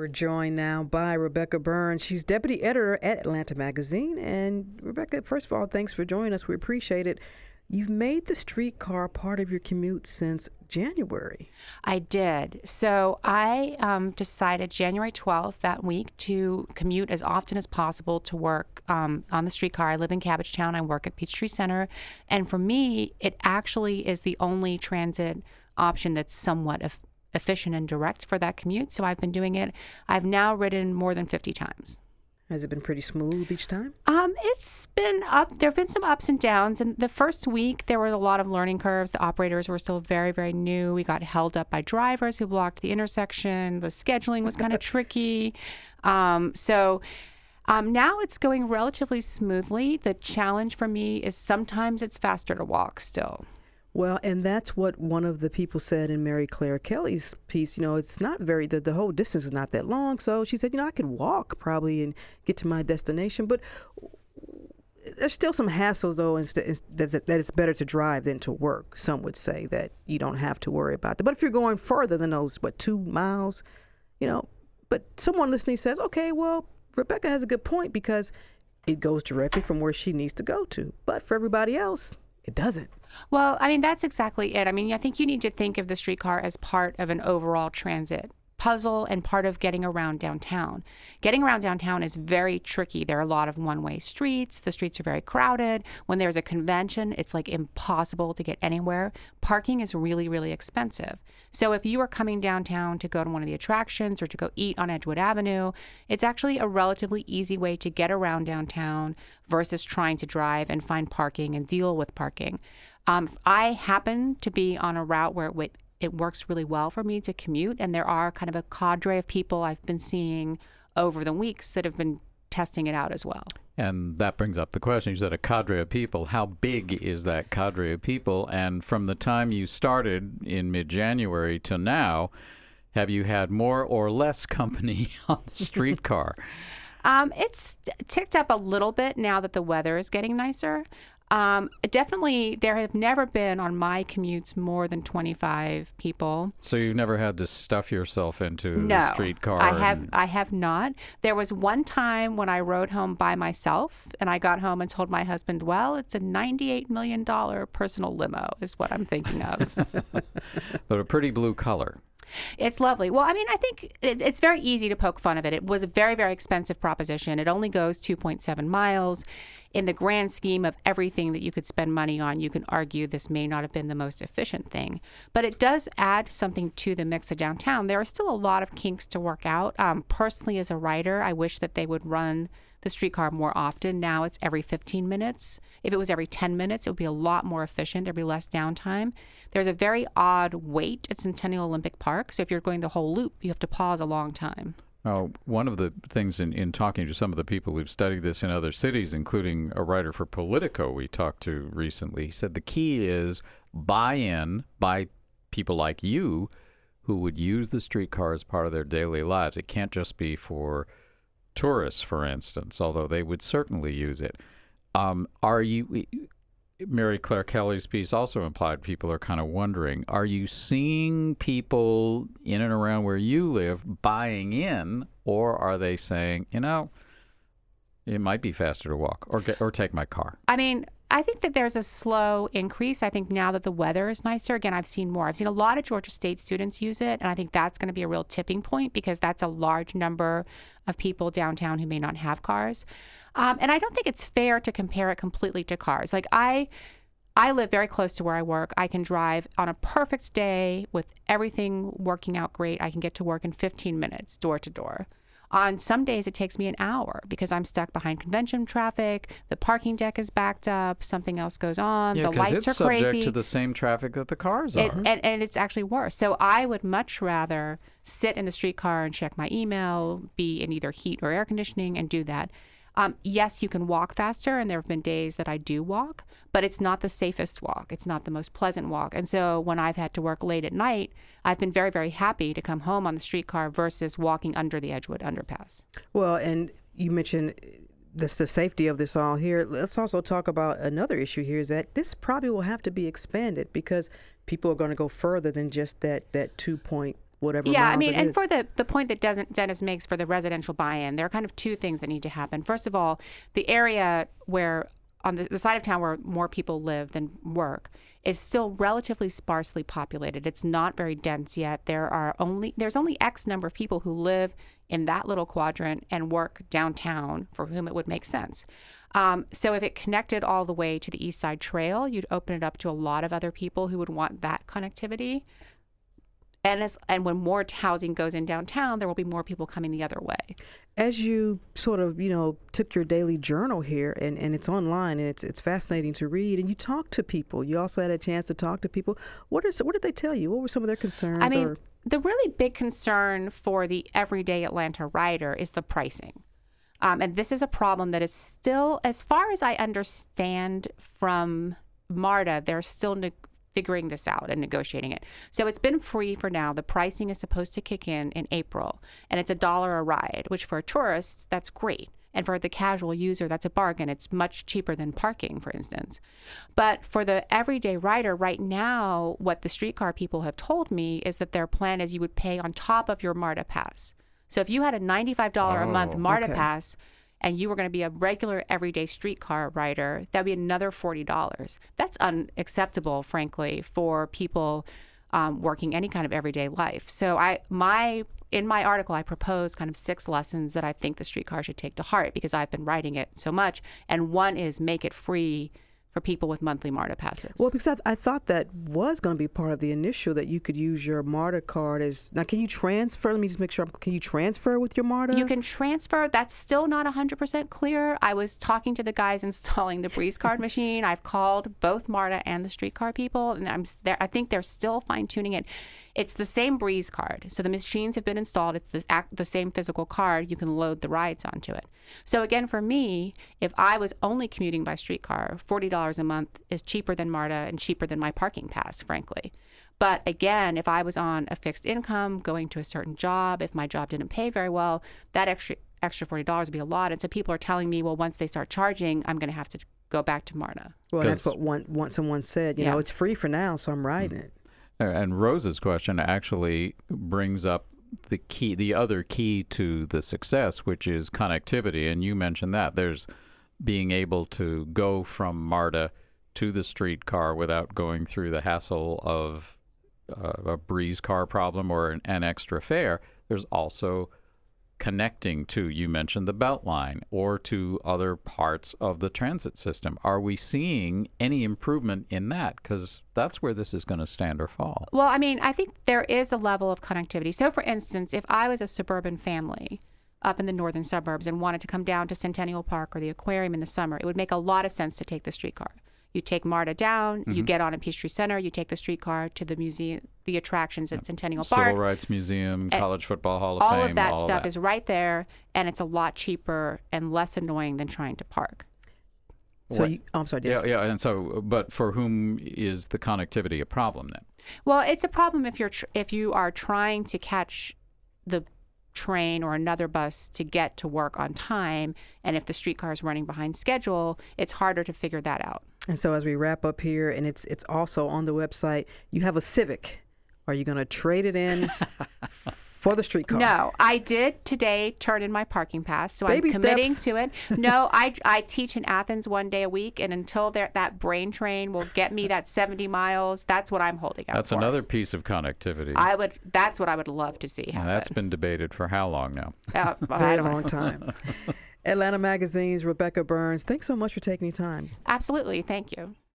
We're joined now by Rebecca Burns. She's deputy editor at Atlanta Magazine. And Rebecca, first of all, thanks for joining us. We appreciate it. You've made the streetcar part of your commute since January. I did. So I decided January 12th that week to commute as often as possible to work on the streetcar. I live in Cabbagetown. I work at Peachtree Center. And for me, it actually is the only transit option that's somewhat efficient and direct for that commute. So I've been doing it. I've now ridden more than 50 times. Has it been pretty smooth each time? It's been up. There have been some ups and downs. And the first week, there were a lot of learning curves. The operators were still very, very new. We got held up by drivers who blocked the intersection. The scheduling was kind of tricky. Now it's going relatively smoothly. The challenge for me is sometimes it's faster to walk still. Well, and that's what one of the people said in Mary Claire Kelly's piece. It's not the whole distance is not that long. So she said, I could walk probably and get to my destination. But there's still some hassles, though, that it's better to drive than to work. Some would say that you don't have to worry about that. But if you're going further than those, 2 miles, but someone listening says, okay, well, Rebecca has a good point because it goes directly from where she needs to go to. But for everybody else, it doesn't. Well, that's exactly it. I think you need to think of the streetcar as part of an overall transit puzzle and part of getting around downtown. Getting around downtown is very tricky. There are a lot of one-way streets. The streets are very crowded. When there's a convention, it's like impossible to get anywhere. Parking is really, really expensive. So if you are coming downtown to go to one of the attractions or to go eat on Edgewood Avenue, it's actually a relatively easy way to get around downtown versus trying to drive and find parking and deal with parking. I happen to be on a route where it works really well for me to commute, and there are kind of a cadre of people I've been seeing over the weeks that have been testing it out as well. And that brings up the question. You said a cadre of people. How big is that cadre of people? And from the time you started in mid-January to now, have you had more or less company on the streetcar? It's ticked up a little bit now that the weather is getting nicer. Definitely, there have never been on my commutes more than 25 people. So you've never had to stuff yourself into the streetcar? I have not. There was one time when I rode home by myself, and I got home and told my husband, well, it's a $98 million personal limo is what I'm thinking of. But a pretty blue color. It's lovely. Well, I think it's very easy to poke fun of it. It was a very, very expensive proposition. It only goes 2.7 miles. In the grand scheme of everything that you could spend money on, you can argue this may not have been the most efficient thing. But it does add something to the mix of downtown. There are still a lot of kinks to work out. Personally, as a writer, I wish that they would run the streetcar more often. Now it's every 15 minutes. If it was every 10 minutes, it would be a lot more efficient. There'd be less downtime. There's a very odd wait at Centennial Olympic Park. So if you're going the whole loop, you have to pause a long time. One of the things in talking to some of the people who've studied this in other cities, including a writer for Politico we talked to recently, he said the key is buy-in by people like you who would use the streetcar as part of their daily lives. It can't just be for tourists, for instance, although they would certainly use it. Mary Claire Kelly's piece also implied people are kind of wondering, are you seeing people in and around where you live buying in, or are they saying, it might be faster to walk or take my car? I think that there's a slow increase. I think now that the weather is nicer, again, I've seen more. I've seen a lot of Georgia State students use it, and I think that's going to be a real tipping point because that's a large number of people downtown who may not have cars. And I don't think it's fair to compare it completely to cars. Like I live very close to where I work. I can drive on a perfect day with everything working out great. I can get to work in 15 minutes, door to door. On some days, it takes me an hour because I'm stuck behind convention traffic. The parking deck is backed up. Something else goes on. The lights are crazy. It's subject to the same traffic that the cars are. And it's actually worse. So I would much rather sit in the streetcar and check my email, be in either heat or air conditioning, and do that. Yes, you can walk faster, and there have been days that I do walk, but it's not the safest walk. It's not the most pleasant walk. And so when I've had to work late at night, I've been very, very happy to come home on the streetcar versus walking under the Edgewood underpass. Well, and you mentioned the safety of this all here. Let's also talk about another issue here is that this probably will have to be expanded because people are going to go further than just that 2 point whatever Yeah, I miles mean, it and is. for the point that Dennis makes for the residential buy-in, there are kind of two things that need to happen. First of all, the area where on the side of town where more people live than work is still relatively sparsely populated. It's not very dense yet. There's only X number of people who live in that little quadrant and work downtown for whom it would make sense. So if it connected all the way to the East Side Trail, you'd open it up to a lot of other people who would want that connectivity. And when more housing goes in downtown, there will be more people coming the other way. As you sort of, took your daily journal here, and it's online, and it's fascinating to read, and you talk to people. You also had a chance to talk to people. What did they tell you? What were some of their concerns? I mean, the really big concern for the everyday Atlanta rider is the pricing. And this is a problem that is still, as far as I understand from MARTA, they're still figuring this out and negotiating it. So it's been free for now. The pricing is supposed to kick in April, and it's $1 a ride, which for a tourist, that's great. And for the casual user, that's a bargain. It's much cheaper than parking, for instance. But for the everyday rider, right now, what the streetcar people have told me is that their plan is you would pay on top of your MARTA pass. So if you had a $95 a month MARTA pass, and you were going to be a regular everyday streetcar rider, that'd be another $40. That's unacceptable, frankly, for people working any kind of everyday life. So in my article, I propose kind of 6 lessons that I think the streetcar should take to heart because I've been writing it so much. And one is make it free for people with monthly MARTA passes. Well, because I thought that was going to be part of the initial, that you could use your MARTA card as... Now, can you transfer? Let me just make sure. Can you transfer with your MARTA? You can transfer. That's still not 100% clear. I was talking to the guys installing the Breeze card machine. I've called both MARTA and the streetcar people, and I think they're still fine-tuning it. It's the same Breeze card. So the machines have been installed. It's the same physical card. You can load the rides onto it. So again, for me, if I was only commuting by streetcar, $40 a month is cheaper than MARTA and cheaper than my parking pass, frankly. But again, if I was on a fixed income, going to a certain job, if my job didn't pay very well, that extra $40 would be a lot. And so people are telling me, well, once they start charging, I'm going to have to go back to MARTA. Well, that's what someone said. You know, it's free for now, so I'm riding it. And Rose's question actually brings up the other key to the success, which is connectivity. And you mentioned that there's being able to go from MARTA to the streetcar without going through the hassle of a Breeze car problem or an extra fare. There's also connecting to, you mentioned the Beltline, or to other parts of the transit system. Are we seeing any improvement in that? Because that's where this is going to stand or fall. Well, I mean, I think there is a level of connectivity. So, for instance, if I was a suburban family up in the northern suburbs and wanted to come down to Centennial Park or the aquarium in the summer, it would make a lot of sense to take the streetcar. You take MARTA down, you get on at Peachtree Center, you take the streetcar to the museum, the attractions at Centennial Park. Civil Rights Museum, College Football Hall of Fame. All of that stuff is right there, and it's a lot cheaper and less annoying than trying to park. So, I'm sorry. Yeah, and so, but for whom is the connectivity a problem then? Well, it's a problem if you are trying to catch the train or another bus to get to work on time, and if the streetcar is running behind schedule, it's harder to figure that out. And so as we wrap up here, and it's also on the website, you have a Civic. Are you going to trade it in for the streetcar? No, I did today turn in my parking pass, so Baby I'm committing steps. to it. No, I teach in Athens 1 day a week, and until that brain train will get me that 70 miles, that's what I'm holding out That's for. another piece of connectivity. That's what I would love to see happen. And that's been debated for how long now? Very long time. Atlanta Magazine's Rebecca Burns, thanks so much for taking the time. Absolutely. Thank you.